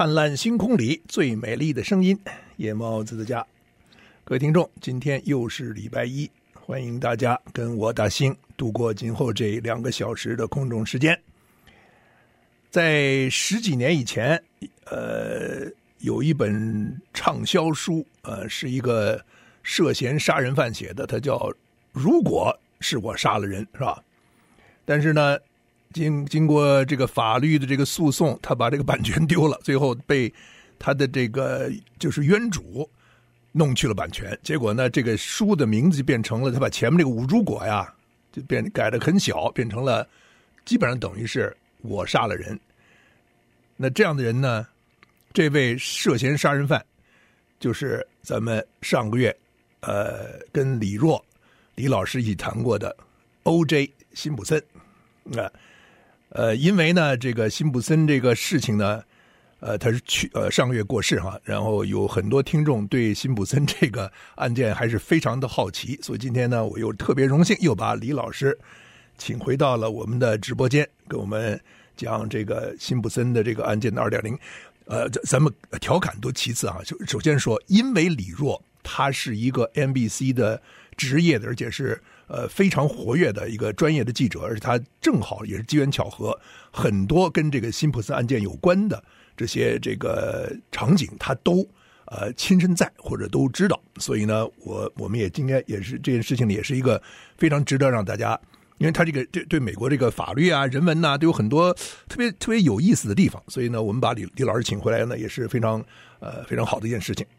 灿烂星空里最美丽的声音，夜猫子的家。各位听众，今天又是礼拜一，欢迎大家跟我大兴度过今后这2个小时的空中时间。在10几年以前，有一本畅销书，是一个涉嫌杀人犯写的，它叫《如果是我杀了人》，是吧？但是呢，经过这个法律的这个诉讼，他把这个版权丢了，最后被他的这个就是冤主弄去了版权。结果呢，这个书的名字就变成了，他把前面这个五如果呀，就改得很小，变成了基本上等于是我杀了人。那这样的人呢，这位涉嫌杀人犯就是咱们上个月跟李老师一起谈过的 O.J. 辛普森。因为呢，这个辛普森这个事情呢，他是上个月过世哈，然后有很多听众对辛普森这个案件还是非常的好奇，所以今天呢，我又特别荣幸又把李老师请回到了我们的直播间，跟我们讲这个辛普森的这个案件的 2.0。咱们调侃多其次啊，就首先说，因为李若他是一个 NBC 的职业的，而且是非常活跃的一个专业的记者，而且他正好也是机缘巧合，很多跟这个辛普森案件有关的这些这个场景，他都亲身在或者都知道，所以呢，我们也今天也是这件事情呢，也是一个非常值得让大家，因为他这个对美国这个法律啊、人文呐、都有很多特别有意思的地方，所以呢，我们把李老师请回来呢，也是非常好的一件事情。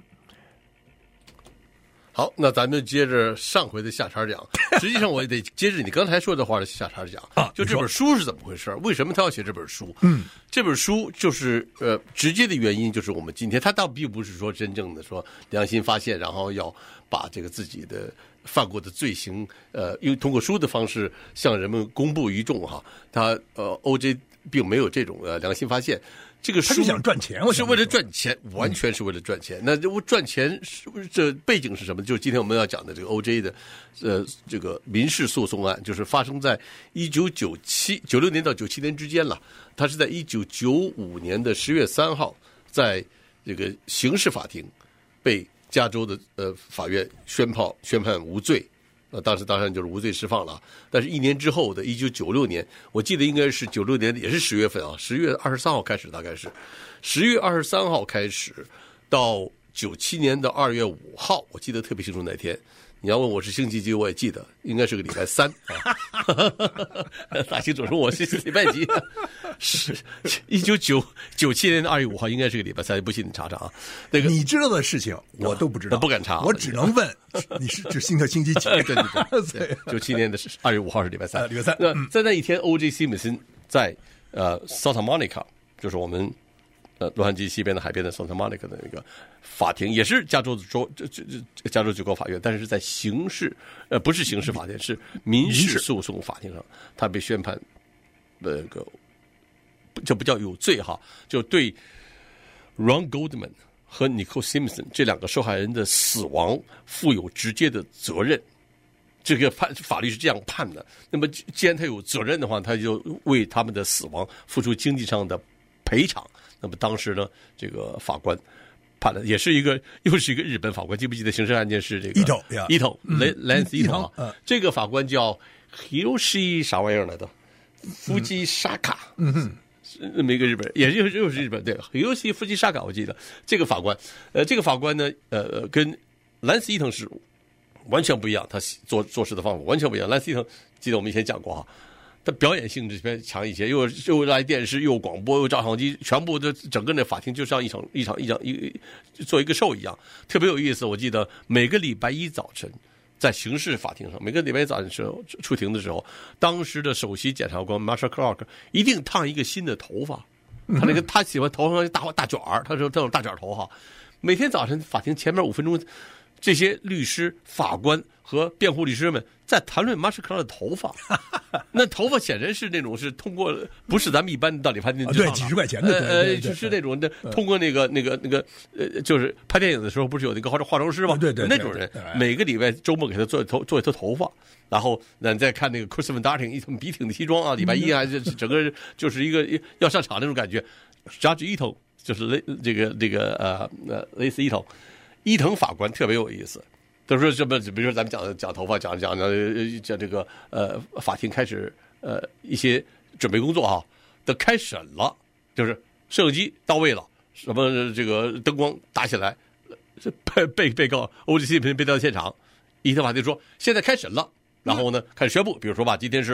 好，那咱们接着上回的下茬讲。实际上，我也得接着你刚才说的话的下茬讲啊。就这本书是怎么回事？为什么他要写这本书？这本书就是直接的原因就是我们今天他倒并不是说真正的说良心发现，然后要把这个自己的犯过的罪行因为通过书的方式向人们公布于众哈。他OJ 并没有这种良心发现。这个书他是想赚钱， 是为了赚钱，完全是为了赚钱。那我赚钱这背景是什么？就是今天我们要讲的这个 OJ 的这个民事诉讼案，就是发生在96年到97年之间了。他是在1995年的10月3号，在这个刑事法庭被加州的法院宣判无罪。当时当然就是无罪释放了，但是1年之后的1996年，我记得应该是96年，也是10月份啊，10月23号开始，大概是10月23号开始，到97年的2月5号，我记得特别清楚那天。你要问我是星期几，我也记得，应该是个礼拜3啊。大清楚说我是礼拜几？是1997年的2月5号，应该是个礼拜3，不信你查查啊。那个你知道的事情我都不知道， 不敢查， 我只能问你是星期几？ 对，97年的2月5号是礼拜3。 礼拜3。 那在那一天 ，O.J. 辛普森在Santa Monica， 就是我们洛杉矶西边的海边的 Santa Monica 的那个法庭，也是加州最高法院，但是在刑事不是刑事法庭，是民事诉讼法庭上，他被宣判这不叫有罪哈，就对 Ron Goldman 和 Nicole Simpson 这2个受害人的死亡负有直接的责任。这个法律是这样判的。那么既然他有责任的话，他就为他们的死亡付出经济上的赔偿。那么当时呢，这个法官判的又是一个日本法官，记不记得刑事案件是这个伊藤Lance 伊藤啊？这个法官叫 Hiroshi 啥玩意儿来的？夫基沙卡，那么一个日本人，也又是日本，对 Hiroshi 夫基沙卡，我记得这个法官，这个法官呢，跟Lance 伊藤是完全不一样，他做事的方法完全不一样。Lance 伊藤记得我们以前讲过哈。他表演性质偏强一些，又来电视，又广播，又照相机，全部的整个那法庭就像一场做一个show一样，特别有意思。我记得每个礼拜一早晨，在刑事法庭上，每个礼拜一早晨时候出庭的时候，当时的首席检察官 Marshall Clark 一定烫一个新的头发，他喜欢头上大卷儿，他说这种大卷头哈。每天早晨法庭前面5分钟，这些律师、法官和辩护律师们在谈论马什克拉的头发，那头发显然是那种是通过，不是咱们一般的理发店对几十块钱的， 就是那种的通过那个就是拍电影的时候不是有那个化妆师吗？ 对， 那种人每个礼拜周末给他做一头头发，然后你再看那个 Christopher Darting 一身笔挺的西装啊，礼拜一啊，整个就是一个要上场那种感觉。Judge Ito 就是类似伊藤法官特别有意思。都说什么？比如说咱们讲头发，讲这个法庭开始一些准备工作哈，都开审了，就是摄像机到位了，什么这个灯光打起来，被告O.J. Simpson 被带到现场，伊藤法庭说现在开审了，然后呢开始宣布，比如说吧，今天是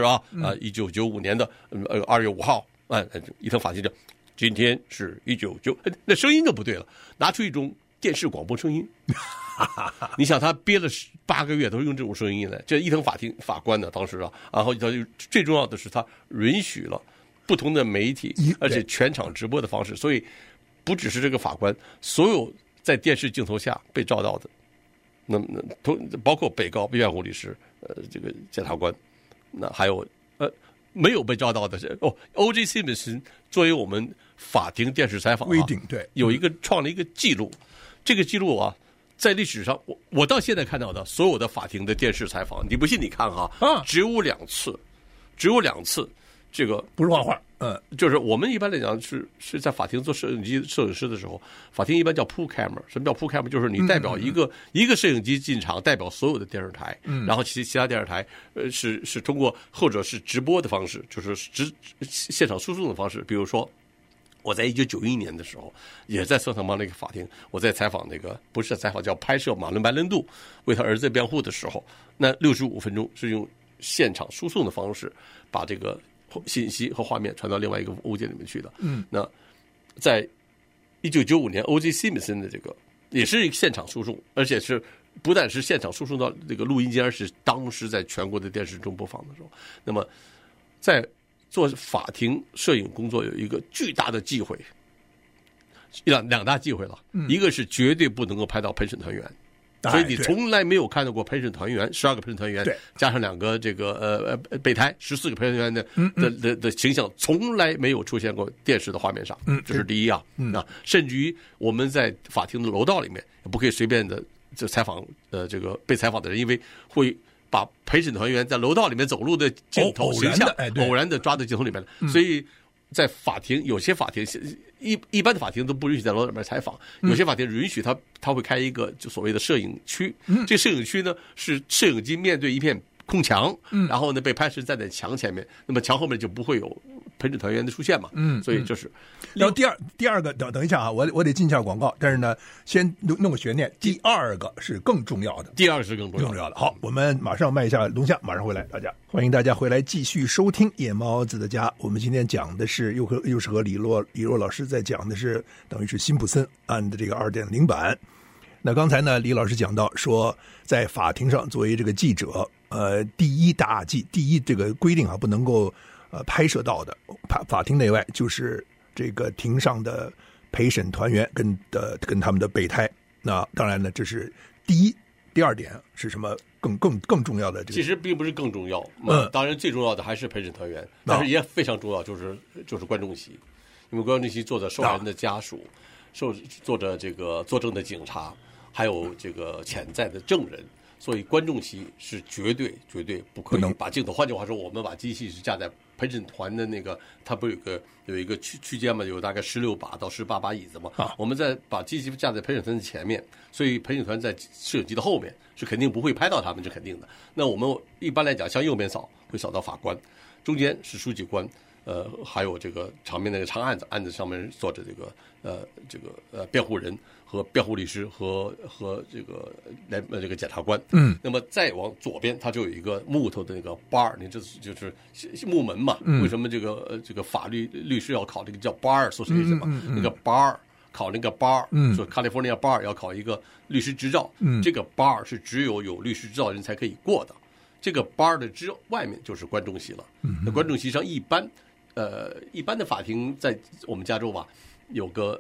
1995年的2月5号，伊藤法庭就今天是1995，那声音就不对了，拿出一种电视广播声音。你想他憋了8个月都是用这种声音来，这伊藤法官呢当时然后他最重要的是他允许了不同的媒体，而且全场直播的方式，所以不只是这个法官，所有在电视镜头下被照到的，那包括被告、辩护律师、这个检察官，那还有没有被照到的是O.J. Simpson 作为我们法庭电视采访规定对创了一个记录，这个记录在历史上，我到现在看到的所有的法庭的电视采访，你不信你看只有2次，这个不是画画， 就是我们一般来讲是在法庭做摄影师的时候，法庭一般叫 pool camera。什么叫 pool camera？ 就是你代表一个摄影机进场，代表所有的电视台，然后其他电视台是通过或者是直播的方式，就是现场输送的方式，比如说。我在1991年的时候，也在圣塔玛那个法庭，我在采访不是采访，叫拍摄马伦白兰度为他儿子辩护的时候，那65分钟是用现场输送的方式把这个信息和画面传到另外一个物件里面去的。那在1995年 O.J. Simpson 的这个也是现场输送，而且是不但是现场输送到这个录音间，而是当时在全国的电视中播放的时候，那么在做法庭摄影工作有一个巨大的忌讳，两大忌讳了，一个是绝对不能够拍到陪审团员，所以你从来没有看到过陪审团员12个陪审团员加上2个这个备胎14个陪审团员的形象从来没有出现过电视的画面上，这是第一甚至于我们在法庭的楼道里面也不可以随便的就采访这个被采访的人，因为会把陪审团员在楼道里面走路的镜头形象偶然的抓到镜头里面了，所以在法庭有些法庭一般的法庭都不允许在楼道里面采访，有些法庭允许他会开一个就所谓的摄影区，这摄影区呢是摄影机面对一片空墙，然后呢被拍摄站在墙前面，那么墙后面就不会有陪审团员的出现嘛，所以这是。 然后第二个等一下我得进一下广告，但是呢先弄个悬念，第二个是更重要的，好，我们马上卖一下龙虾，马上回来，大家欢迎大家回来继续收听夜猫子的家。我们今天讲的是又是和李洛老师在讲的是等于是辛普森案的这个2.0版。那刚才呢李老师讲到说，在法庭上作为这个记者第一这个规定不能够拍摄到的法庭内外就是这个庭上的陪审团员跟他们的备胎。那当然呢这是第一，第二点是什么更重要的这个？ 其实并不是更重要，当然最重要的还是陪审团员，但是也非常重要就是观众席，因为观众席坐着受害人的家属，坐着这个作证的警察，还有这个潜在的证人。所以观众席是绝对不可以把镜头，换句话说，我们把机器是架在陪审团的那个，它不有一个区间嘛，有大概16把到18把椅子嘛，我们再把机器架在陪审团的前面，所以陪审团在摄影机的后面是肯定不会拍到他们，是肯定的。那我们一般来讲向右边扫会扫到法官，中间是书记官，还有这个场面那个长案子上面坐着这个辩护人和辩护律师和这个检察官。那么再往左边，它就有一个木头的那个 bar， 你这就是木门嘛。为什么这个法律师要考这个叫 bar association 嘛？那个 bar 考那个 bar，说 California bar 要考一个律师执照，这个 bar 是只有律师执照人才可以过的。这个 bar 的外面就是观众席了。那观众席上一般的法庭在我们加州吧，有个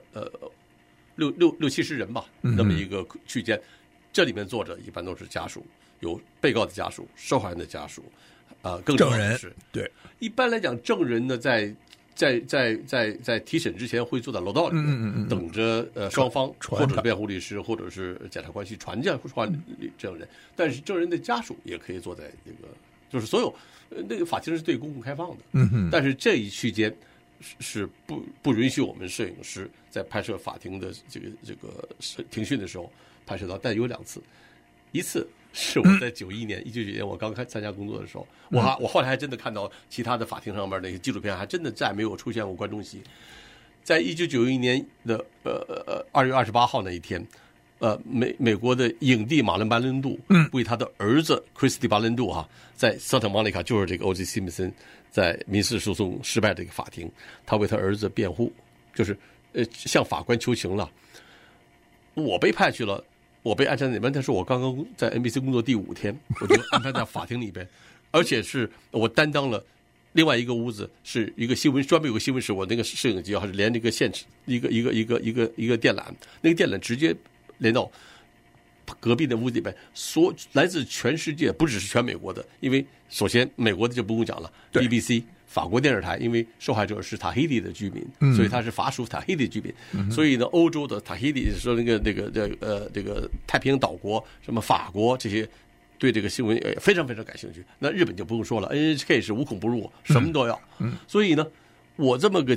60-70人吧，那么一个区间，这里面坐着一般都是家属，有被告的家属、受害人的家属，更重要的是， 对， 一般来讲，证人呢在提审之前会坐在楼道里面，等着双方或者是辩护律师或者是检察官去传证人，但是证人的家属也可以坐在那个，就是所有那个法庭是对公共开放的，但是这一区间是不允许我们摄影师在拍摄法庭的这个庭讯的时候拍摄到，但有2次，一次是我在1991年我刚参加工作的时候，我后来还真的看到其他的法庭上面那些纪录片，还真的再没有出现过观众席。在1991年的2月28号那一天，美国的影帝马伦·白兰度为他的儿子 Christy 白兰度在 Santa Monica， 就是这个 O.J. Simpson 在民事诉讼失败的一个法庭，他为他儿子辩护，就是向法官求情了。我被派去了，我被安排在那边，但是我刚刚在 NBC 工作第5天，我就安排在法庭里边，而且是我担当了另外一个屋子，是一个新闻，专门有个新闻室，我那个摄影机还是连这个线一个电缆，那个电缆直接连到隔壁的屋子里边，来自全世界，不只是全美国的，因为首先美国的就不用讲了 ，BBC 法国电视台，因为受害者是塔希提的居民，所以他是法属塔希提居民，所以呢，欧洲的塔希提说这个太平洋岛国，什么法国这些。对这个新闻非常非常感兴趣，那日本就不用说了 ，NHK 是无孔不入，什么都要。所以呢，我这么个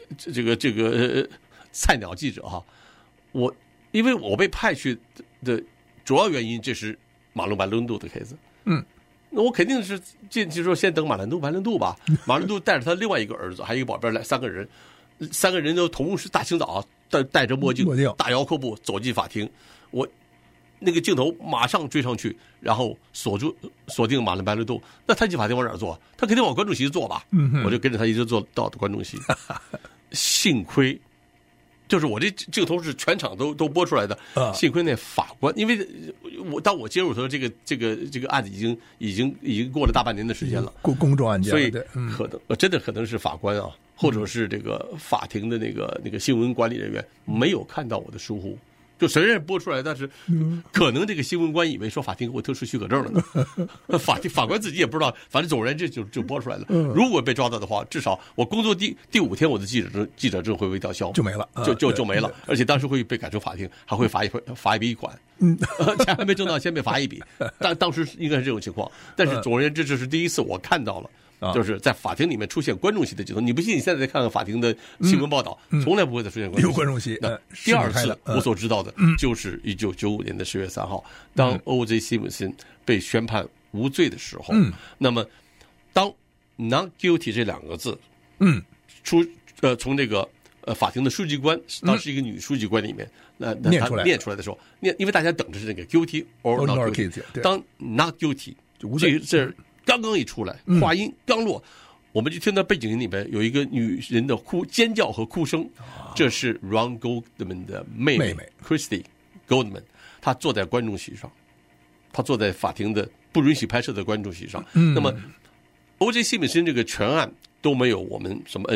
菜鸟记者因为我被派去的主要原因，这是马龙·白兰度的 case。那我肯定是进去说先等白兰度吧。马兰度带着他另外一个儿子，还有一个保镖来，3个人都同时大清早戴着墨镜、大摇扣步走进法庭，那个镜头马上追上去，然后锁定马伦·白兰度。那他进法庭往哪儿坐？他肯定往观众席坐吧？我就跟着他一直坐到观众席。幸亏，就是我这镜头是全场都播出来的。幸亏那法官，因为当我接入的时候，这个案子已经过了大半年的时间了， 公众案件， 所以真的可能是法官或者是这个法庭的那个新闻管理人员没有看到我的疏忽。就虽然播出来，但是可能这个新闻官以为说法庭给我特殊许可证了呢，法官自己也不知道，反正总而言之就播出来了。如果被抓到的话，至少我工作第5天，我的记者证会被吊销， 就没了， 就没了，而且当时会被赶出法庭，还会罚一笔款，钱还没挣到，先被罚一笔。当时应该是这种情况，但是总而言之，这是第一次我看到了。就是在法庭里面出现观众席的镜头，你不信？你现在再看看法庭的新闻报道，从来不会再出现观众席。那第2次我所知道的，就是1995年的10月3号，当 O.J. Simpson 被宣判无罪的时候，那么当 not guilty 这2个字，从这个法庭的书记官，当时一个女书记官里面，那他念出来的时候，因为大家等着是那个 guilty or not guilty， 当 not guilty 这刚刚一出来，话音刚落，我们就听到背景音里边有一个女人的尖叫和哭声，这是 Ron Goldman 的妹妹 Christy Goldman， 她坐在观众席上，她坐在法庭的不允许拍摄的观众席上。那么 O.J. Simpson 这个全案都没有我们什么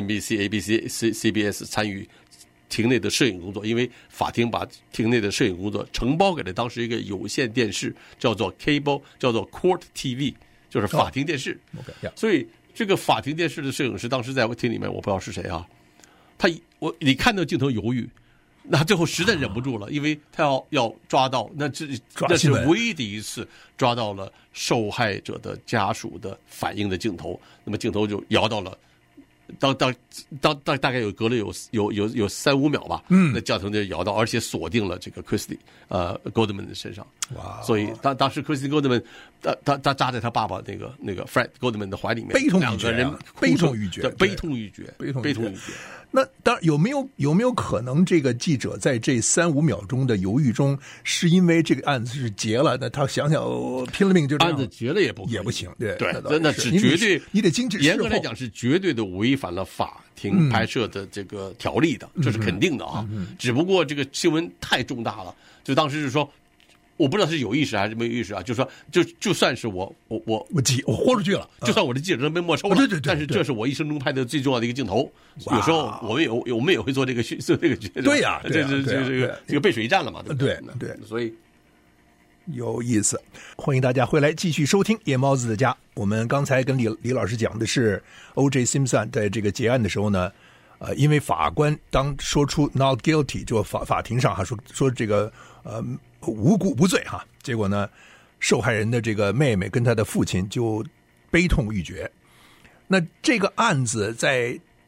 NBC、ABC、CBS 参与庭内的摄影工作，因为法庭把庭内的摄影工作承包给了当时一个有线电视，叫做 Cable， 叫做 Court TV。就是法庭电视，所以这个法庭电视的摄影师当时在厅里面，我不知道是谁你看到镜头犹豫，那最后实在忍不住了，因为他要抓到，那是唯一的一次抓到了受害者的家属的反应的镜头，那么镜头就摇到了。大概隔了有3-5秒吧，那教堂就摇到，而且锁定了这个 Christy Goldman 的身上。哇！所以当时 Christy Goldman 他扎在他爸爸那个 Fred Goldman 的怀里面，2个人悲痛欲绝， 悲痛欲绝。 那当然有没有可能这个记者在这3-5秒钟的犹豫中，是因为这个案子是结了，那他想拼了命就这样， 案子结了也不行，对，那是绝对你得禁止， 严格来讲是绝对的违反了法庭拍摄的这个条例的，这是肯定的啊。只不过这个新闻太重大了，就当时是说。我不知道是有意识还是没有意识啊，就是说，就算是我豁出去了， 就算我的记者证被没收了， 对， 但是这是我一生中拍的最重要的一个镜头。有时候我们也会做这个决定。 对呀， 这个背水一战了嘛， 对， 所以有意思。欢迎大家回来继续收听夜猫子的家。我们刚才跟李老师讲的是 O.J. Simpson 在这个结案的时候呢，因为法官当说出 not guilty， 就法庭上说这个无辜无罪哈，结果呢，受害人的这个妹妹跟她的父亲就悲痛欲绝。那这个案子在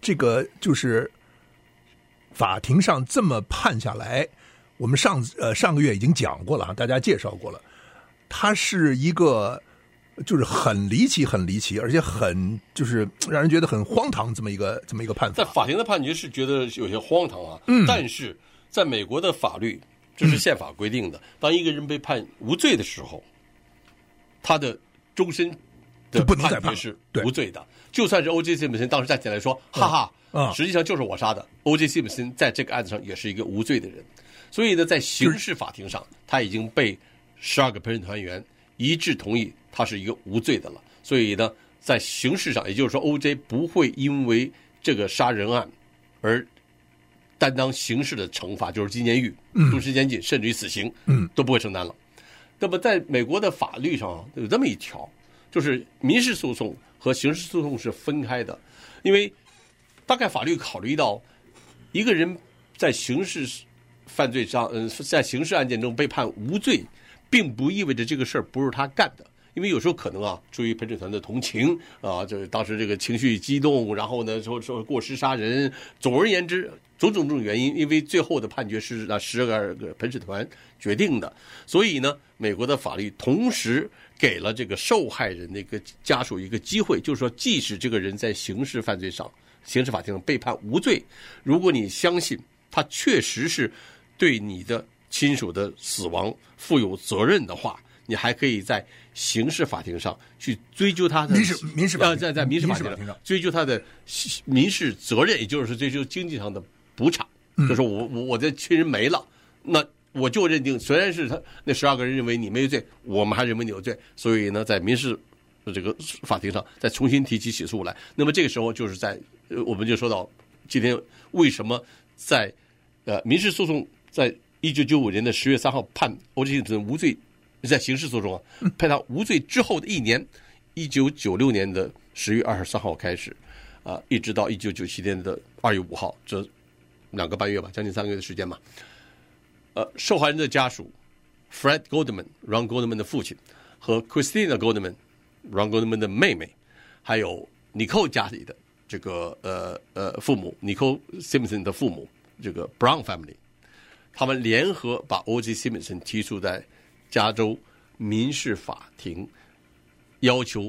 这个就是法庭上这么判下来，我们上个月已经讲过了，大家介绍过了，它是一个就是很离奇，而且很就是让人觉得很荒唐这么一个判法。 在法庭的判决是觉得有些荒唐啊，但是在美国的法律，这是宪法规定的，当一个人被判无罪的时候，他的终身的判决是无罪的。就算是 O.J. Simpson 当时站起来说哈哈，实际上就是我杀的， O.J. Simpson 在这个案子上也是一个无罪的人。所以呢，在刑事法庭上，他已经被12个陪审团员一致同意他是一个无罪的了。所以呢，在刑事上，也就是说 O.J. 不会因为这个杀人案而担当刑事的惩罚，就是纪念狱、终身监禁，甚至于死刑，都不会承担了。那么在美国的法律上有这么一条，就是民事诉讼和刑事诉讼是分开的，因为大概法律考虑到一个人在刑事犯罪上，在刑事案件中被判无罪，并不意味着这个事儿不是他干的。因为有时候可能出于陪审团的同情这当时这个情绪激动，然后呢说过失杀人，总而言之种种原因，因为最后的判决是12个陪审团决定的，所以呢，美国的法律同时给了这个受害人的一个家属一个机会，就是说，即使这个人在刑事犯罪上、刑事法庭上被判无罪，如果你相信他确实是对你的亲属的死亡负有责任的话，你还可以在刑事法庭上去追究他的民事法庭在民事法庭上追究他的民事责任，也就是追究经济上的补偿。就是我的亲人没了，那我就认定，虽然是他那12个人认为你没罪，我们还认为你有罪，所以呢，在民事这个法庭上再重新提起起诉来。那么这个时候就是我们就说到今天为什么在民事诉讼在1995年的10月3号判 O.J. Simpson 无罪，在刑事诉讼判他无罪之后的一年，1996年的10月23号开始一直到1997年的2月5号，这2个半月吧，将近3个月的时间嘛。受害人的家属 Fred Goldman、Ron Goldman 的父亲和 Christina Goldman、Ron Goldman 的妹妹，还有 Nicole 家里的这个父母 Nicole Simpson 的父母，这个 Brown family， 他们联合把 O.J. Simpson 提出在加州民事法庭，要求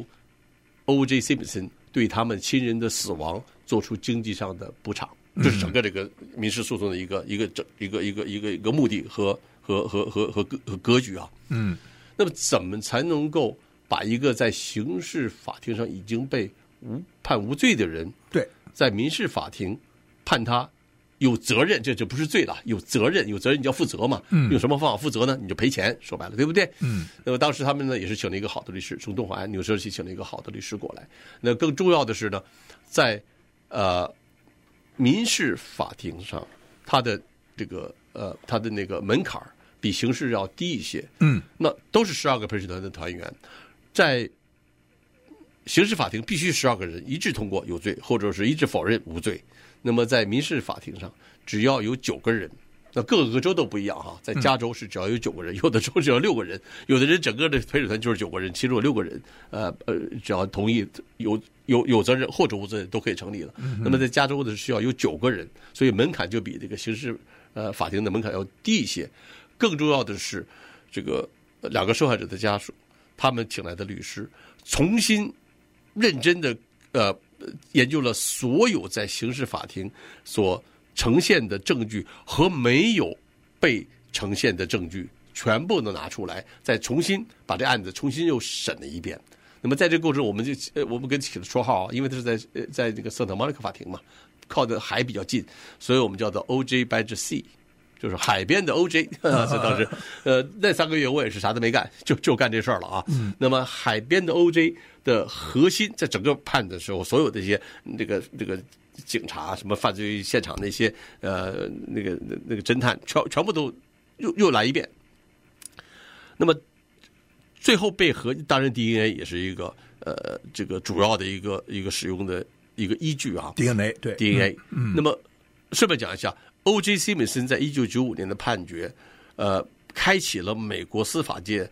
O.J. Simpson 对他们亲人的死亡做出经济上的补偿。这是整个这个民事诉讼的一个目的和格局啊。那么怎么才能够把一个在刑事法庭上已经被判无罪的人，对，在民事法庭判他有责任，这就不是罪了，有责任你就要负责嘛。用什么方法负责呢？你就赔钱，说白了，对不对？那么当时他们呢也是请了一个好的律师，从东海岸纽约市请了一个好的律师过来。那更重要的是呢，在民事法庭上，他的这个他的那个门槛比刑事要低一些。那都是12个陪审团的团员，在刑事法庭必须12个人一致通过有罪，或者是一致否认无罪。那么在民事法庭上，只要有9个人，那各个州都不一样哈。在加州是只要有9个人，有的州只要6个人，有的人整个的陪审团就是9个人，其中有6个人，只要同意有责任或者无责任都可以成立了。那么在加州的需要有9个人，所以门槛就比这个刑事法庭的门槛要低一些。更重要的是，这个2个受害者的家属，他们请来的律师重新认真的研究了所有在刑事法庭所呈现的证据和没有被呈现的证据，全部都拿出来，再重新把这案子重新又审了一遍。那么在这个过程中，我们给起了绰号，因为它是在这个圣塔莫尼卡法庭嘛，靠的海比较近，所以我们叫做 O.J. by the Sea， 就是海边的 O.J. 所以当时那3个月我也是啥都没干，就干这事儿了啊。那么海边的 O.J. 的核心，在整个判的时候，所有的这些这个警察，什么犯罪现场那些那个侦探，全部都又来一遍。那么最后被当然 DNA 也是一个这个主要的一个使用的一个依据啊。 DNA 对 DNA。那么顺便讲一下 ，O.J. Simpson 在1995年的判决，开启了美国司法界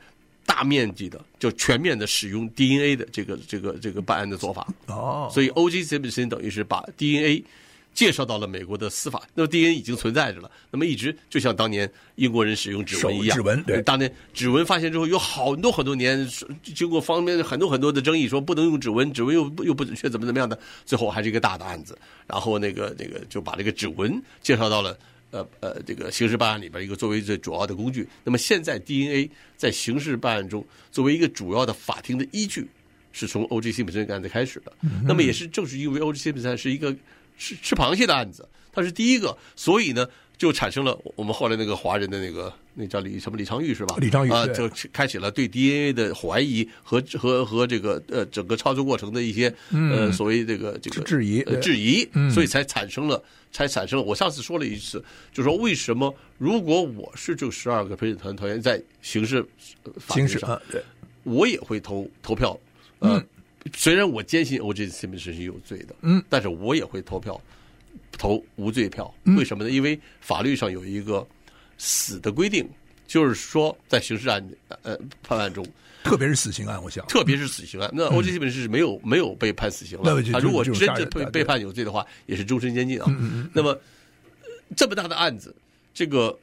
大面积的就全面的使用 DNA 的这个办案的做法。所以 O.J. Simpson 等于是把 DNA 介绍到了美国的司法，那么 DNA 已经存在着了，那么一直就像当年英国人使用指纹一样， 指纹对， 当年指纹发现之后，有很多年，经过方面很多的争议，说不能用指纹，指纹又不准确，怎么样的，最后还是一个大的案子，然后那个就把这个指纹介绍到了这个刑事办案里边一个作为最主要的工具。那么现在 DNA 在刑事办案中作为一个主要的法庭的依据，是从 O.J. Simpson 案子开始的。那么也是正是因为 O.J. Simpson 是一个吃螃蟹的案子，他是第一个，所以呢就产生了我们后来那个华人的那叫李昌钰是吧？ 李昌钰就开启了对 DNA 的怀疑和这个整个操作过程的一些所谓这个质疑， 所以才产生了。我上次说了一次，就是说为什么如果我是这12个陪审团团员在刑事法庭上，我也会投票。虽然我坚信 O.J. Simpson 是有罪的，但是我也会投无罪票。为什么呢？因为法律上有一个死的规定，就是说在刑事判案中， 特别是死刑案，我想， 特别是死刑案，那 O.J. Simpson 是没有被判死刑了。他如果真的被判有罪的话，也是终身监禁啊。那么这么大的案子，这个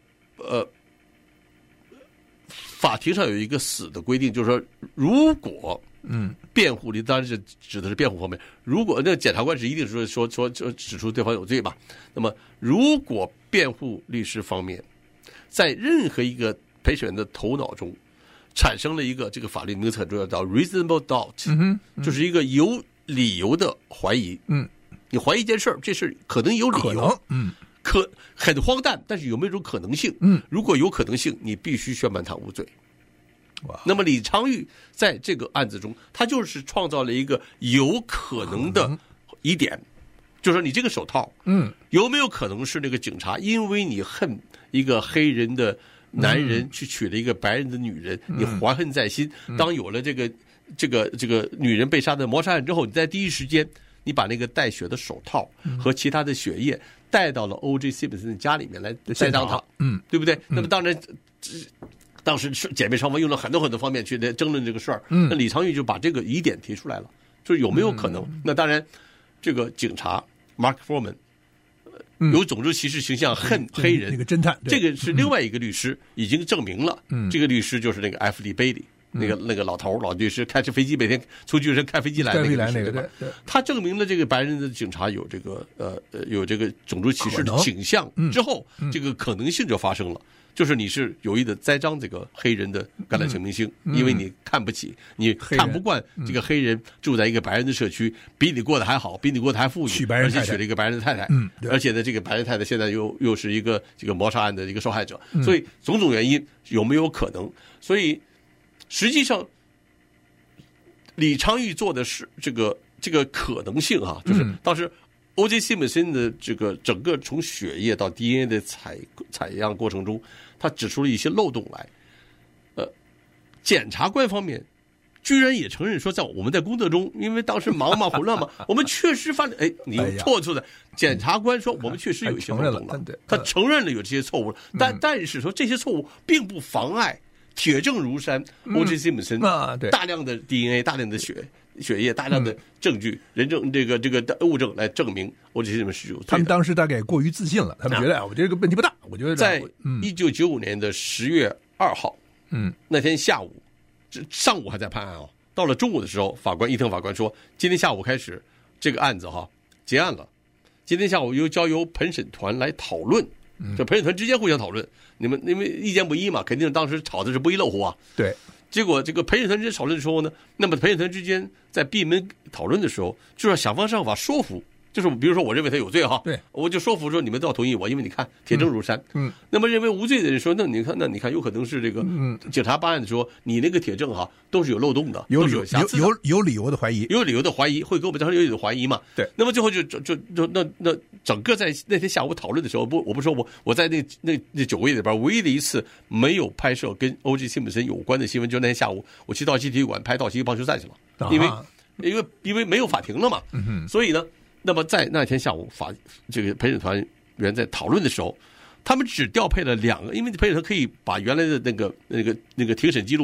法庭上有一个死的规定，就是说，如果辩护里当然是指的是辩护方面，如果那检察官是一定是说指出对方有罪吧，那么如果辩护律师方面在任何一个陪审员的头脑中产生了一个这个法律名词很重要，叫 reasonable doubt，就是一个有理由的怀疑。你怀疑一件事儿，这事可能有理由，很荒诞，但是有没有一种可能性？如果有可能性，你必须宣判他无罪。那么李昌钰在这个案子中，他就是创造了一个有可能的疑点，就是说你这个手套，有没有可能是那个警察因为你恨一个黑人的男人去娶了一个白人的女人，你怀恨在心，当有了这个女人被杀的谋杀案之后，你在第一时间你把那个带血的手套和其他的血液带到了 O.J. Simpson 家里面来栽赃他，对不对？那么当时姐妹双方用了很多方面去争论这个事儿，那李昌钰就把这个疑点提出来了，就是有没有可能？那当然，这个警察 Mark Foreman 有种族歧视倾向，恨黑人， 那个侦探， 这个是另外一个律师已经证明了，这个律师就是那个 F.D. Bailey，那个老律师，开着飞机每天从旧金山开飞机来那个，对，他证明了这个白人的警察有这个种族歧视的倾向之后，这个可能性就发生了。就是你是有意的栽赃这个黑人的橄榄球明星，因为你看不起，你看不惯这个黑人住在一个白人的社区，比你过得还好，比你过得还富裕，而且娶了一个白人的太太，而且呢，这个白人太太现在又是一个这个谋杀案的一个受害者，所以种种原因有没有可能？所以实际上，李昌钰做的是这个可能性啊，就是当时。O.J. Simpson 的这个整个从血液到 DNA 的采样过程中，他指出了一些漏洞来。检察官方面居然也承认说，我们在工作中，因为当时忙嘛混乱嘛，我们确实发现，你有错的。检察官说我们确实有一些漏洞了，他承认了有这些错误，但是说这些错误并不妨碍铁证如山 O.J. Simpson 大量的 DNA、大量的血液、大量的证据、人证这个物证来证明O.J. Simpson是有罪的。 他们当时大概过于自信了，他们觉得我这个问题不大。我觉得在1995年的10月2号，那天下午，上午还在判案哦，到了中午的时候，伊藤法官说，今天下午开始这个案子结案了，今天下午交由陪审团来讨论。这陪审团之间互相讨论，你们因为意见不一嘛，肯定当时吵的是不亦乐乎啊。 对。 结果这个陪审团之间讨论的时候呢，那么陪审团之间在闭门讨论的时候，就要想方设法说服，就是比如说我认为他有罪对， 我就说服说你们都要同意我，因为你看铁证如山。那么认为无罪的人说，那你看有可能是这个警察办案的时候，你那个铁证都是有漏洞的，都是有瑕疵的， 有理由的怀疑， 会给我们造成有理由的怀疑嘛？ 对。 那么最后就那整个在那天下午讨论的时候，我不说我在那9个月里边唯一的一次没有拍摄跟 O.J. Simpson 有关的新闻，就那天下午我去道奇体育馆拍道奇棒球赛去了，因为没有法庭了嘛，所以呢，那么在那天下午这个陪审团员在讨论的时候，他们只调配了2个，因为陪审团可以把原来的那个庭审记录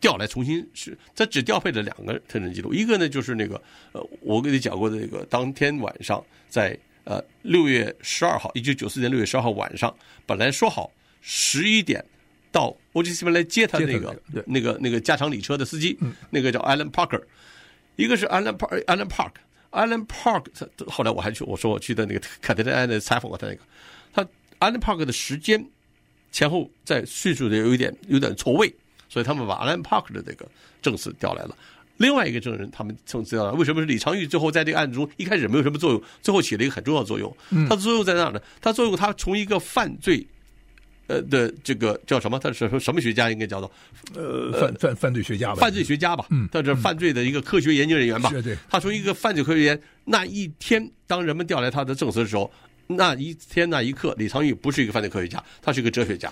调来重新是，他只调配了2个特征记录，一个呢就是那个我跟你讲过的那个当天晚上在6月12号，1994年6月12号晚上，本来说好11点到 OJ 来接他那个加长礼车的司机，那个叫 Alan Parker， 一个是 Alan Park， 后来我说我去的那个凯特安的采访过他那个，他 Alan Park 的时间前后在叙述的有点错位。所以他们把 Alan Parker 的这个证词调来了。另外一个证人，他们证词调来了。为什么是李昌钰最后在这个案子中一开始没有什么作用，最后起了一个很重要的作用？他的作用在哪呢？他作用他从一个犯罪的这个叫什么？他是什么学家？应该叫做犯罪学家吧？ 犯罪学家吧？他是犯罪的一个科学研究人员吧？ 对。 他从一个犯罪科学员那一天，当人们调来他的证词的时候，那一天那一刻，李昌钰不是一个犯罪科学家，他是一个哲学家。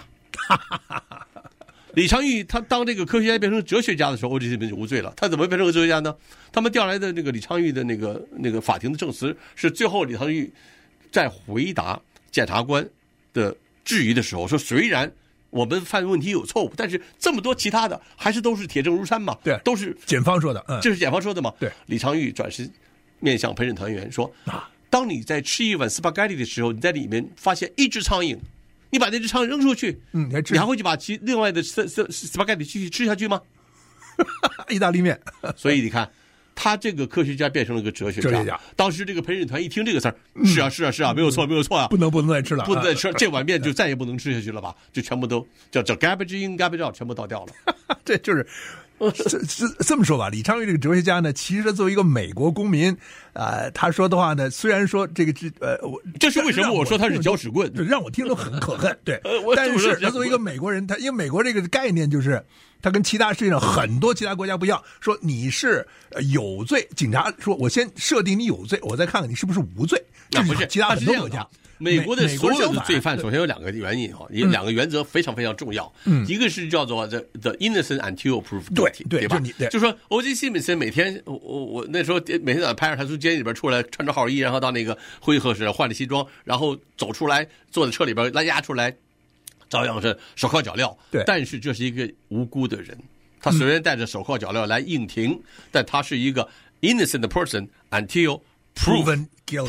李昌钰他当这个科学家变成哲学家的时候 ，OJ 这边就无罪了。他怎么变成个哲学家呢？他们调来的那个李昌钰的那个法庭的证词是最后李昌钰在回答检察官的质疑的时候说，虽然我们犯问题有错误，但是这么多其他的还是都是铁证如山嘛。 对， 都是检方说的， 这是检方说的嘛。 对， 李昌钰转身面向陪审团员说：“当你在吃一碗斯巴盖利的时候，你在里面发现一只苍蝇。”你把那只苍蝇扔出去，你还会去把另外的斯巴盖里继续吃下去吗？ 意大利面。 所以你看，他这个科学家变成了个哲学家。当时这个陪审团一听这个词儿，是啊，没有错啊， 不能再吃了， 不能再吃，这碗面就再也不能吃下去了吧？就全部都叫 garbage in garbage out， 全部倒掉了。 这就是这么说吧，李昌钰这个哲学家呢，其实作为一个美国公民，他说的话呢，虽然说这个这是为什么我说他是搅屎棍， 让我听着很可恨，对。但是他作为一个美国人，因为美国这个概念就是，他跟其他世界上很多其他国家不一样，说你是有罪，警察说我先设定你有罪，我再看看你是不是无罪。 那不是其他很多国家。 美国的所有的罪犯首先有2个原因2个原则非常非常重要。一个是叫做 the innocent until proved guilty， 对吧？就说 O.J. Simpson 每天我那时候每天早上拍着他从监狱里边出来，穿着号衣，然后到那个会议室换了西装，然后走出来，坐在车里边押出来，照样是手铐脚镣。 对， 但是这是一个无辜的人，他虽然带着手铐脚镣来应庭，但他是一个 innocent person until proven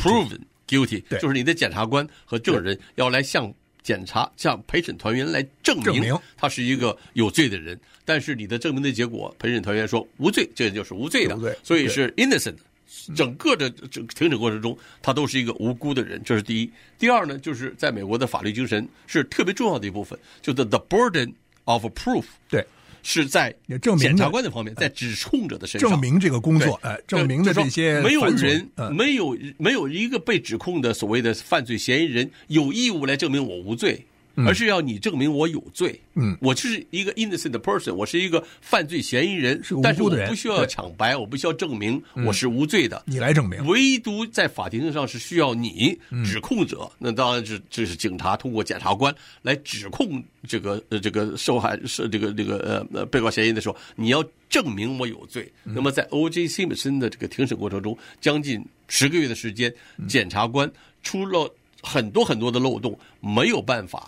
guilty， 就是你的检察官和证人要来向陪审团员来证明他是一个有罪的人，但是你的证明的结果，陪审团员说无罪，这人就是无罪的，所以是 innocent。整个的庭审过程中，他都是一个无辜的人，这是第一。第二呢，就是在美国的法律精神是特别重要的一部分，就是 the burden of proof。对。是在检察官的方面，在指控者的身上证明这个工作，证明的这些没有人没有一个被指控的所谓的犯罪嫌疑人有义务来证明我无罪，而是要你证明我有罪。我是一个 innocent person， 我是一个犯罪嫌疑人，但是我不需要抢白，我不需要证明我是无罪的， 你来证明。 唯独在法庭上是需要你指控者，那当然是这是警察通过检察官来指控这个受害是这个被告嫌疑的时候，你要证明我有罪。那么在 O.J. Simpson 的这个庭审过程中，将近10个月的时间，检察官出了很多很多的漏洞，没有办法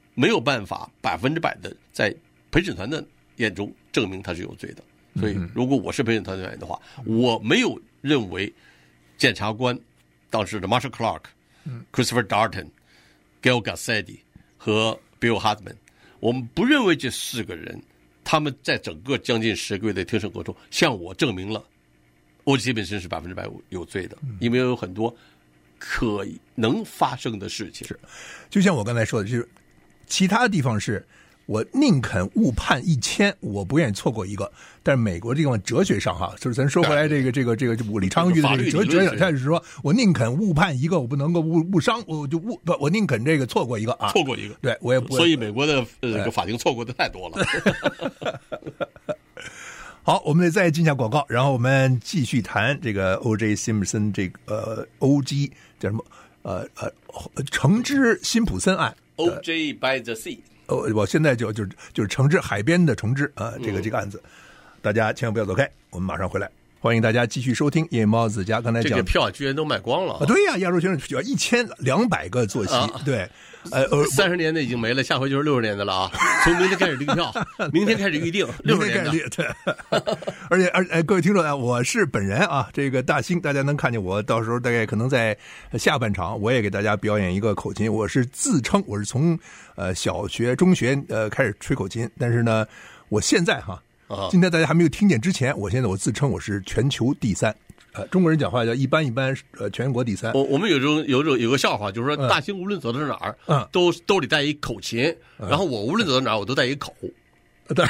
100%的在陪审团的眼中证明他是有罪的。所以如果我是陪审团员的话，我没有认为检察官当时的 Marshall Clark、Christopher Darden、Gail Gassetti 和 Bill Hartman， 我们不认为这4个人他们在整个将近10个月的庭审过程中向我证明了 O.J. Simpson 是100%有罪的，因为有很多可能发生的事情。 是，就像我刚才说的，就是其他地方是我宁肯误判1000，我不愿意错过一个。但是美国这个哲学上哈，就是咱说回来这个李昌钰的这个哲学，他是说我宁肯误判一个，我不能够误伤，我宁肯这个错过一个啊， 错过一个， 对我也不。 所以美国的这个法庭错过的太多了。 好，我们再进下广告，然后我们继续谈这个 O.J. Simpson 这个O.G. 叫什么橙汁辛普森案 O.J. by the sea。 我现在就是橙汁海边的橙汁啊，这个案子，大家千万不要走开，我们马上回来。 欢迎大家继续收听夜猫子家刚才讲这个票居然都卖光了对呀，亚洲学生要1200个坐席，对。 30年的已经没了，下回就是60年的了啊！从明天开始订票，明天开始预定60年的。 对，而且各位听众啊，我是本人啊，这个大兴，大家能看见我，到时候大概可能在下半场，我也给大家表演一个口琴。我是自称我是从小学、中学开始吹口琴，但是呢，我现在今天大家还没有听见之前，我自称我是全球第3。中国人讲话叫一般，全国第3。 我们有个笑话，就是说大兴无论走到哪儿，都得带一口琴，然后我无论走到哪儿，我都带一口。 对。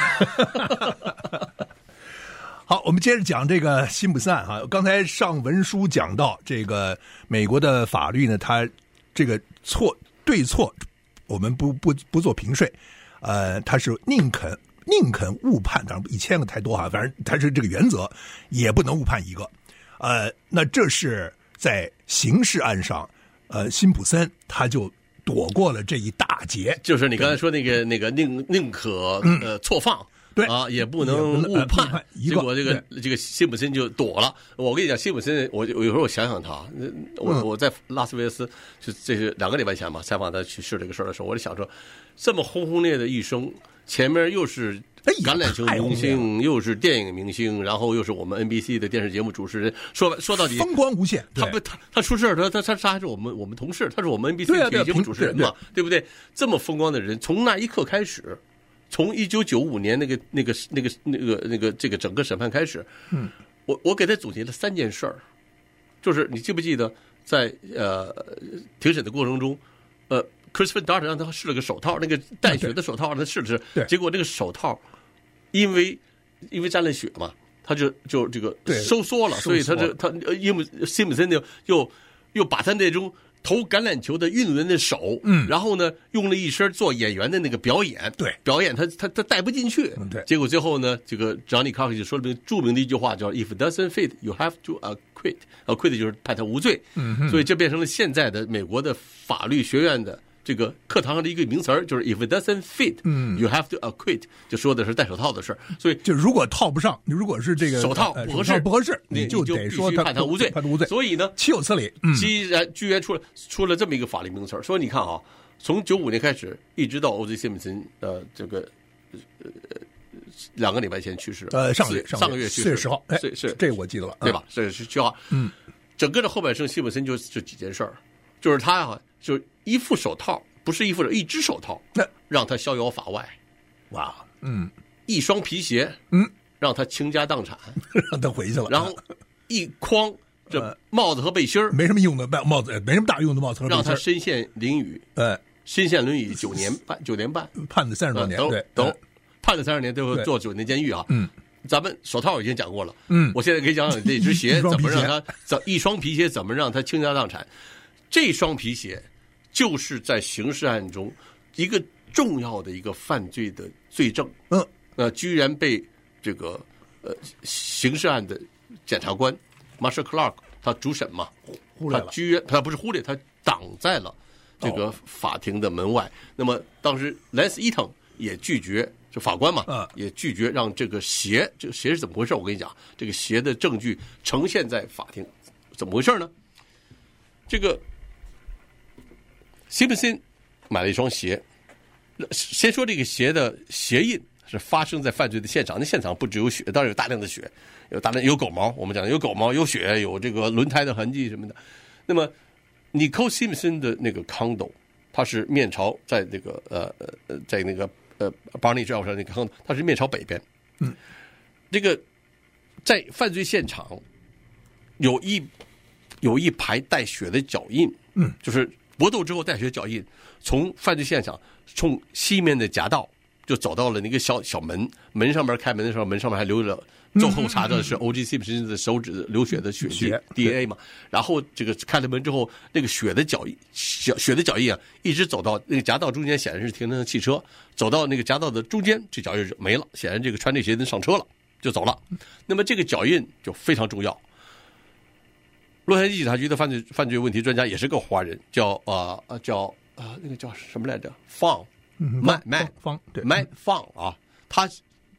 好，我们接着讲这个辛普森哈。刚才上文书讲到这个美国的法律呢，它这个对错，我们不做评税，它是宁肯误判，当然1000个太多反正它是这个原则，也不能误判一个。那这是在刑事案上，辛普森他就躲过了这一大劫。 就是你刚才说那个宁可错放， 对啊，也不能误判。结果这个辛普森就躲了。我跟你讲，辛普森，我有时候我想想他，我在拉斯维加斯，就这是2个礼拜前嘛，采访他去世这个事儿的时候，我就想说，这么轰轰烈烈的一生，前面又是橄榄球明星，又是电影明星，然后又是我们 NBC 的电视节目主持人，说到底风光无限。 他出事儿，他还是我们同事，他是我们 NBC 的节目主持人嘛，对不对？这么风光的人，从那一刻开始，从1995年那个这个整个审判开始，我给他总结了3件事儿，就是你记不记得在庭审的过程中，Christopher Darden 让他试了个手套，那个带血的手套让他试了试，结果那个手套因为沾了血嘛，他就这个收缩了，所以他因为辛普森呢又把他那种投橄榄球的运动员的手，然后呢用了一身做演员的那个表演他带不进去，结果最后呢，这个 Johnny Cox 就说了著名的一句话，叫 If it doesn't fit, you have to acquit 就是判他无罪，所以这变成了现在的美国的法律学院的这个课堂上的一个名词儿，就是 if it doesn't fit, you have to acquit， 就说的是戴手套的事儿。所以就如果套不上，你如果是这个手套不合适， 你就得说他判他无罪。所以呢， 岂有此理？ 居然出了这么一个法律名词儿，说你看啊，从95年开始，一直到 O.J. Simpson 这个2个礼拜前去世，上个月去世 4月10号，是这我记得了， 对吧？4月17号，整个的后半生，辛普森就几件事儿，就是他就一副手套，不是一只手套，让他逍遥法外， 哇， 一双皮鞋，让他倾家荡产， 让他回去了， 然后一筐这帽子和背心儿， 没什么用的帽子，没什么大用的帽子和背心儿， 让他身陷囹圄，身陷囹圄9年半， 判了30多年， 都判了30年，都坐9年监狱啊，咱们手套已经讲过了，我现在可以讲讲这只鞋怎么让他一双皮鞋怎么让他倾家荡产。这双皮鞋就是在刑事案中一个重要的一个犯罪的罪证，居然被这个刑事案的检察官 Marshall Clark 他主审嘛，他不是忽略，他挡在了这个法庭的门外。那么当时 Lance Eaton 也拒绝，就法官嘛，也拒绝让这个鞋是怎么回事？我跟你讲，这个鞋的证据呈现在法庭，怎么回事呢？这个辛普森买了一双鞋，先说这个鞋的鞋印是发生在犯罪的现场，那现场不只有血，当然有大量的血，有狗毛，我们讲有狗毛，有血，有这个轮胎的痕迹什么的。那么Nicole Simpson 的那个 condo， 它是面朝在那个在那个Barney Drive 上那个 condo， 它是面朝北边。这个在犯罪现场有一排带血的脚印，就是搏斗之后带血脚印，从犯罪现场冲西面的夹道就走到了那个小门上面，开门的时候门上面还留着，最后查到的是 O.J. Simpson 的手指流血的血迹 DNA 嘛。然后这个开了门之后，那个血的脚印啊，一直走到那个夹道中间，显然是停的汽车，走到那个夹道的中间，这脚印没了，显然这个穿这鞋的上车了，就走了。那么这个脚印就非常重要。洛杉矶警察局的犯罪问题专家也是个华人，叫那个叫什么来着？Matt Fong 啊，他在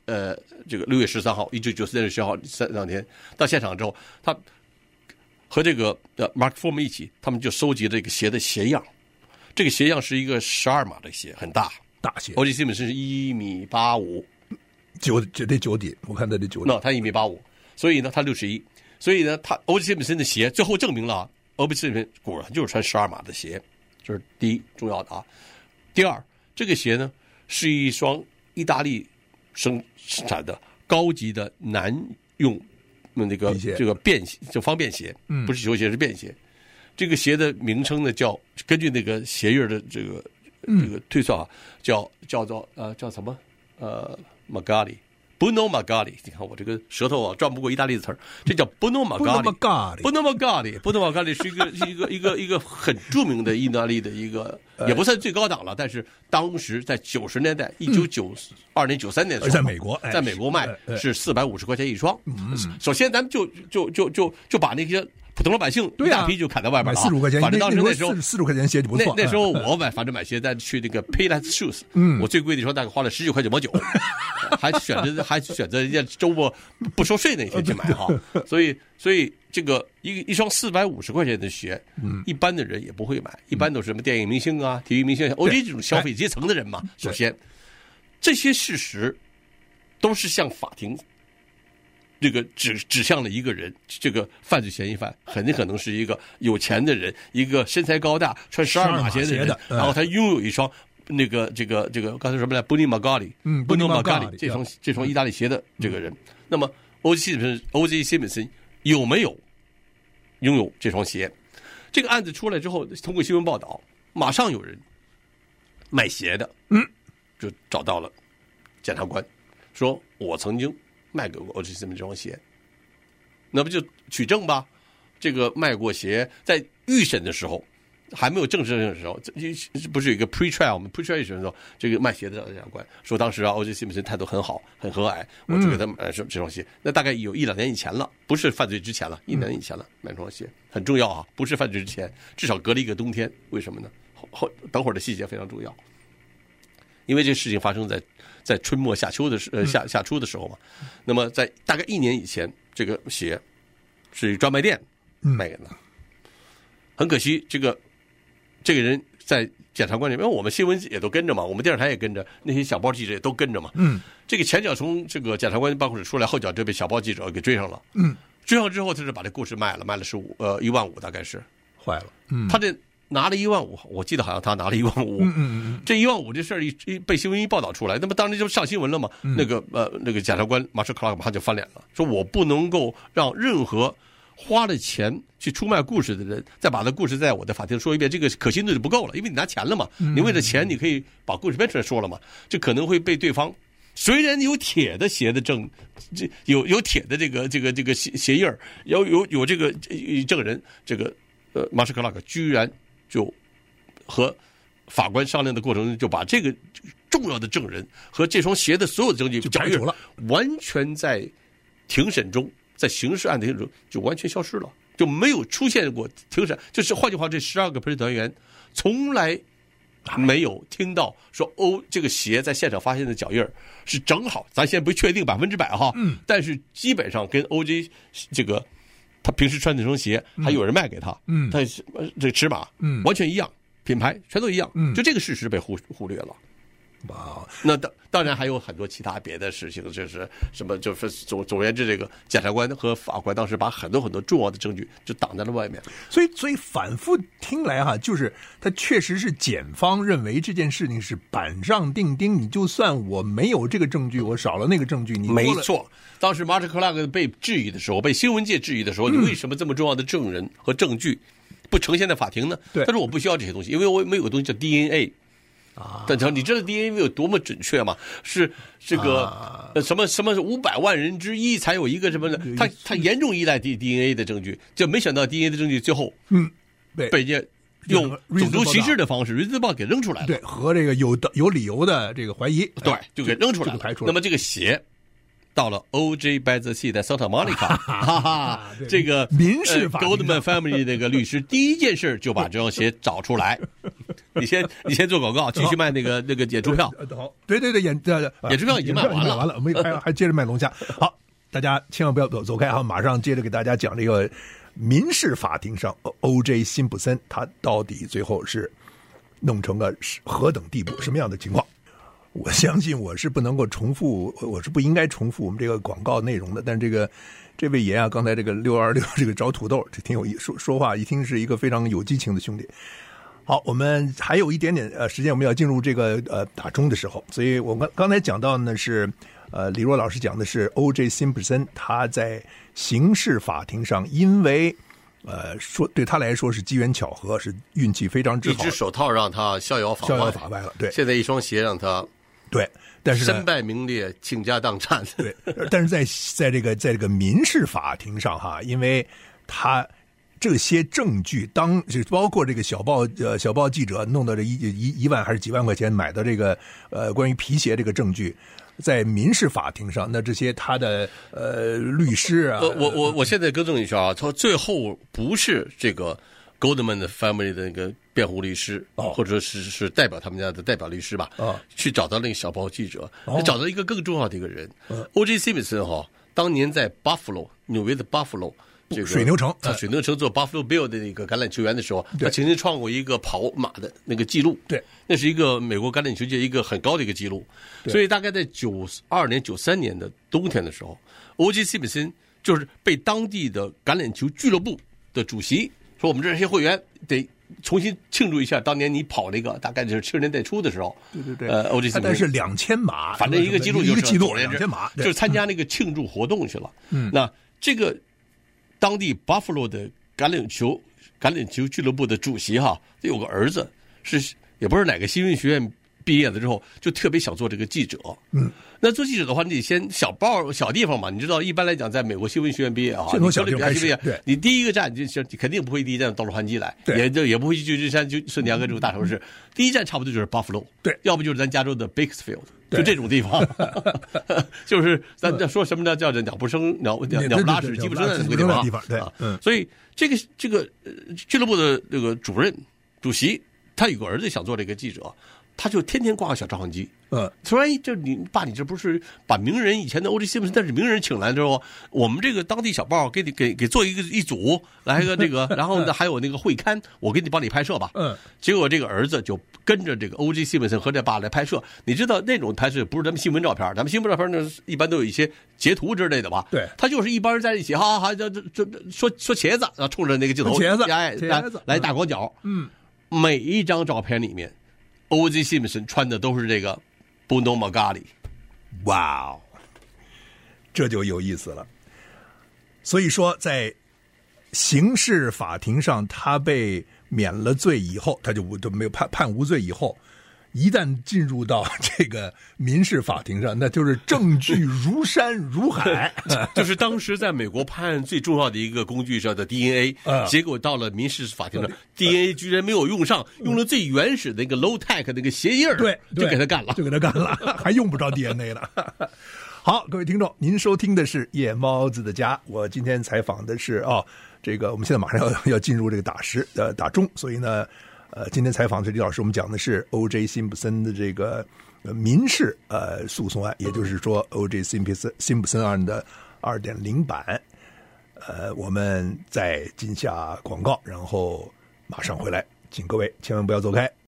这个6月13号，1994年10号3天到现场之后，他和这个Mark Foreman 一起，他们就收集了这个鞋的鞋样。这个鞋样是一个12码的鞋，很大鞋。 O.J. Simpson 是1.85米， 这得9底，我看他这9底。 那他1.85米，所以呢他61，所以呢他 O.J. Simpson 的鞋最后证明了O.J. Simpson 果然就是穿12码的鞋，这是第一重要的啊。第二，这个鞋呢是一双意大利生产的高级的男用那个这个便鞋，就方便鞋，不是球鞋是便鞋。这个鞋的名称呢叫根据那个鞋印的这个推算啊，叫做叫什么Magali。Bruno Magali， 你看我这个舌头啊转不过意大利的词儿，这叫 Bruno Magali。Bruno Magali 是一个很著名的意大利的一个，也不算最高档了，但是当时在90年代，1992年、93年的时候，在美国卖是450块钱一双。首先咱们就把那些普通老百姓一大批就砍在外边了 ，45块钱， 反正当时那时候 40块钱鞋就不错。 那时候我反正买鞋，但去那个 Payless Shoes，我最贵的一双大概花了19.99块，还选择人家周末不收税那天去买哈。所以这个一双450块钱的鞋，一般的人也不会买，一般都是什么电影明星啊、体育明星、OJ 这种消费阶层的人嘛。首先，这些事实都是向法庭。这个指向了一个人，这个犯罪嫌疑犯很可能是一个有钱的人，一个身材高大、穿12码鞋的人，然后他拥有一双这个刚才什么来 Bruno Magali 这双意大利鞋的这个人。那么 O.J. Simpson 有没有拥有这双鞋？这个案子出来之后，通过新闻报道，马上有人卖鞋的，就找到了检察官，说我曾经卖给过 O.J. Simpson 这双鞋，那不就取证吧？这个卖过鞋，在预审的时候还没有正式的时候，不是有一个 pre-trial 我们 pre-trial 的时候，这个卖鞋的检察官说，当时O.J. Simpson 态度很好，很和蔼，我就给他买这双鞋。那大概有1-2年以前了，不是犯罪之前了，1-2年以前了，买这双鞋很重要啊，不是犯罪之前，至少隔了一个冬天。为什么呢？等会儿的细节非常重要，因为这事情发生在春末夏秋的夏初的时候嘛。那么在大概1年以前，这个鞋是专卖店卖给他。很可惜，这个人在检察官里面，因为我们新闻也都跟着嘛，我们电视台也跟着，那些小报记者也都跟着嘛。这个前脚从这个检察官办公室出来，后脚就被小报记者给追上了。追上之后，他就把这故事卖了1万5，大概是坏了。 他这拿了1万5，我记得好像他拿了1万5。这1万5这事儿一被新闻一报道出来，那么当时就上新闻了嘛。那个检察官马舍克拉克马上就翻脸了，说我不能够让任何花了钱去出卖故事的人再把这故事在我的法庭说一遍，这个可信度就不够了，因为你拿钱了嘛，你为了钱你可以把故事编出来说了嘛，这可能会被对方虽然有铁的鞋的有铁的这个鞋印儿，有这个证人，这个马舍克拉克居然就和法官商量的过程中，就把这个重要的证人和这双鞋的所有的证据就排除了， 完全在庭审中，在刑事案庭中就完全消失了，就没有出现过庭审。就是换句话，这12个陪审团员从来没有听到说这个鞋在现场发现的脚印是正好，咱现在不确定100%哈，但是基本上跟 OJ 这个他平时穿那双鞋还有人卖给他，他这个尺码完全一样，品牌全都一样，就这个事实被忽略了。 哇， 那当然还有很多其他别的事情，就是什么，就是总而言之，这个检察官和法官当时把很多重要的证据就挡在了外面。 所以反复听来哈，就是他确实是检方认为这件事情是板上钉钉，你就算我没有这个证据，我少了那个证据，你没错。当时马舍克拉克被质疑的时候，被新闻界质疑的时候，你为什么这么重要的证人和证据不呈现在法庭呢？他说我不需要这些东西，因为我们有个东西叫 DNA。但你知道 DNA 有多么准确吗？是这个什么500万人之一才有一个什么的，他严重依赖 DNA 的证据，就没想到 DNA 的证据最后被人家用种族歧视的方式 reasonable 给扔出来了。 对，和这个有理由的这个怀疑， 对，就给扔出来了。那么这个鞋到了 O.J. by the Sea 在 Santa Monica， 哈哈，这个民事法庭 Goldman Family 那个律师第一件事就把这双鞋找出来。你先做广告，继续卖那个演出票。 好，对，演出票已经卖完了， 我们还接着卖龙虾。好，大家千万不要走开哈，马上接着给大家讲这个民事法庭上 O.J. 辛普森他到底最后是弄成个何等地步，什么样的情况？我相信我是不能够重复，我是不应该重复我们这个广告内容的。但这位爷啊，刚才这个626这个找土豆，这挺有意思，说话一听是一个非常有激情的兄弟。好，我们还有一点点时间，我们要进入这个打钟的时候，所以我刚才讲到呢是李若老师讲的是 O.J. 辛普森他在刑事法庭上，因为说对他来说是机缘巧合，是运气非常之好， 一只手套让他逍遥法外了，对， 现在一双鞋让他对，但是身败名裂，倾家荡产。 对，但是在这个民事法庭上哈，因为他这些证据包括这个小报记者弄到这一万还是几万块钱买的这个关于皮鞋这个证据，在民事法庭上，那这些他的律师啊， 我现在更正一下啊，他最后不是这个 Goldman 的 family 的那个辩护律师，或者是代表他们家的代表律师吧，去找到那个小报记者，找到一个更重要的一个人，O.J. Simpson 当年在 Buffalo 纽约的 Buffalo。这个水牛城， 水牛城做 Buffalo Bill 的那个橄榄球员的时候，他曾经创过一个跑马的那个记录， 对， 那是一个美国橄榄球界一个很高的一个记录。所以大概在92年、93年的冬天的时候 ，O.J. Simpson 就是被当地的橄榄球俱乐部的主席说：“我们这些会员得重新庆祝一下当年你跑那个，大概就是70年代初的时候。” 对 ，O.J. Simpson 但是2000码， 反正一个记录就是 2000码， 就是参加那个庆祝活动去了。那这个。当地 Buffalo 的橄榄球俱乐部的主席有个儿子也不是哪个新闻学院毕业了之后就特别想做这个记者。那做记者的话，你得先小地方嘛，你知道一般来讲，在美国新闻学院毕业先从小地方开始， 你第一个站你肯定不会第一站到洛杉矶来，也不会去旧金山、圣地亚哥这种大城市，第一站差不多就是 Buffalo， 对， 要不就是咱加州的 Bakersfield， 就这种地方，就是咱说什么呢？叫做鸟不拉屎，鸡不生蛋的地方， 对， 所以这个俱乐部的这个主席，他有个儿子想做这个记者。他就天天挂个小照相机，说：“哎，这你这不是把名人以前的 O.J. Simpson， 但是名人请来之后，我们这个当地小报给做一组，来个这个，然后呢还有那个会刊，我帮你拍摄吧。”结果这个儿子就跟着这个 O.J. Simpson 和这爸来拍摄。你知道那种拍摄不是咱们新闻照片，咱们新闻照片呢一般都有一些截图之类的吧？ 对， 他就是一帮人在一起，哈，这说茄子，然后冲着那个镜头， 茄子来大广角，每一张照片里面。O.J. Simpson 穿的都是这个 Bruno Magari， 哇哦，这就有意思了。所以说，在刑事法庭上，他被免了罪以后，他就没有判无罪以后，一旦进入到这个民事法庭上，那就是证据如山如海。 就是当时在美国判案最重要的一个工具上的 DNA，结果到了民事法庭上，DNA 居然没有用上，用了最原始的那个 low tech 那个鞋印， 对， 就给他干了， 还用不着 DNA 了。好，各位听众，您收听的是夜猫子的家。我今天采访的是这个我们现在马上要进入这个打钟，所以呢。今天采访的李老师，我们讲的是 O.J. 辛普森的这个民事诉讼案，也就是说 O.J. 辛普森案的2.0版。我们再进下广告，然后马上回来，请各位千万不要走开。